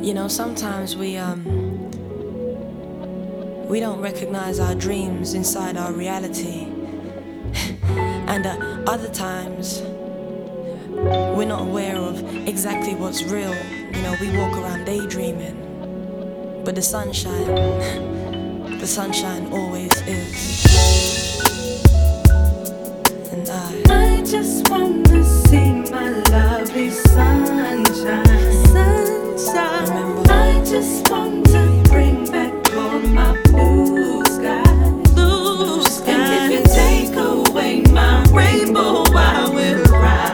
Sometimes we don't recognize our dreams inside our reality. And other times we're not aware of exactly what's real. We walk around daydreaming, but the sunshine always is. And I just wanna see my lovely sunshine. remember, I just want to bring back all my blue skies. And if you take away my rainbow, I will cry.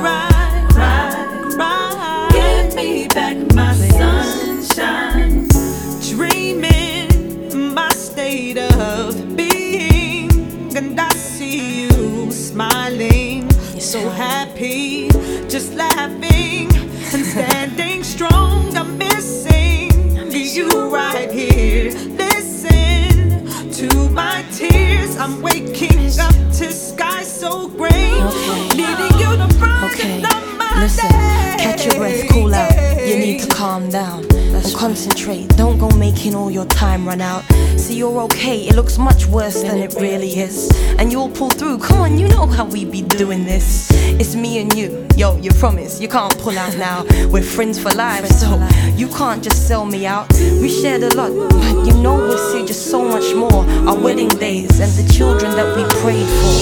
Give me back my sunshine. Dreaming my state of being, and I see you smiling, so happy, just laughing and standing strong. I'm missing you right here. Listen to my tears. I'm waking up to sky so gray, leaving you to burn. Listen, catch your breath, cool out. You need to calm down and concentrate. Don't go making all your time run out. See, you're okay, it looks much worse than it really is, and you'll pull through. Come on, you know how we be doing this. It's me and you, yo, you promise you can't pull out now. We're friends for life, so you can't just sell me out. We shared a lot, but we'll see just so much more. Our wedding days and the children that we prayed for.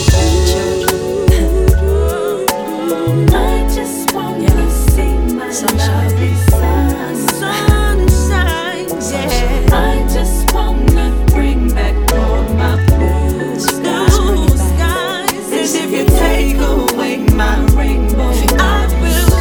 I just want to see my lovely sunshine. I just wanna bring back all my blue skies. And if you take away my rainbow, I will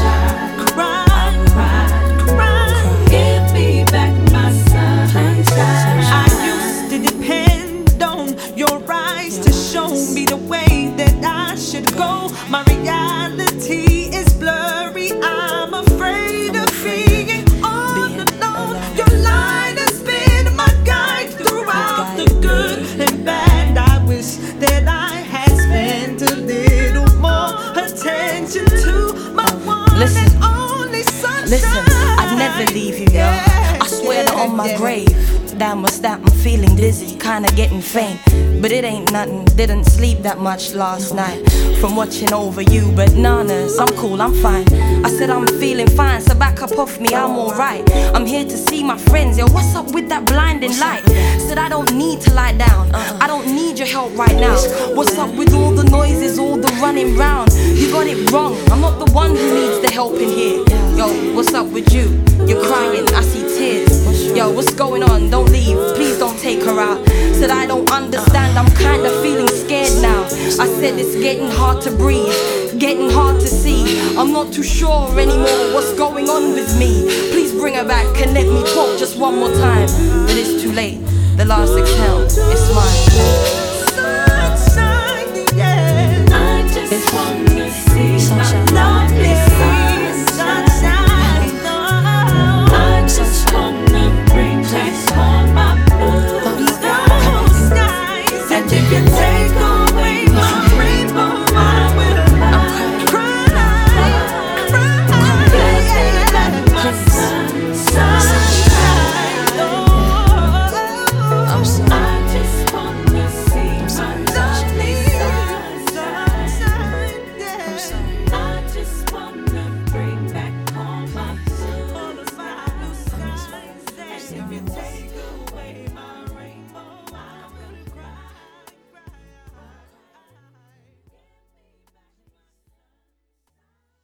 cry. Give me back my sunshine. I used to depend on your eyes to show me the way that I should go. My reality is blurry, I'm afraid of being all alone. Your light has been my guide throughout the good and bad. I wish that I had spent a little more attention to my one and only sunshine. Listen, I'd never leave you, yo. I swear that on my grave. Damn, what's that? I'm feeling dizzy, kinda getting faint. But it ain't nothing, didn't sleep that much last night from watching over you. But nanas, I'm cool, I'm fine. I said I'm feeling fine, so back up off me, I'm alright. I'm here to see my friends, yo, what's up with that blinding light? Said I don't need to lie down, I don't need your help right now. What's up with all the noises, all the running round? You got it wrong, I'm not the one who needs the help in here. Yo, what's up with you? You're crying, I see tears. Yo, what's going on? Don't leave, please don't take her out. Said I don't understand, I'm kinda feeling scared now. I said it's getting hard to breathe, getting hard to see. I'm not too sure anymore what's going on with me. Please bring her back and let me talk just one more time. But it's too late, the last exhale, it's mine. I just wanna see my lovely sunshine. I just wanna bring back all my blue skies. And if you take away my rainbow, I will cry. My sunshine. I'm sorry. I just wanna see my lovely sunshine. I just wanna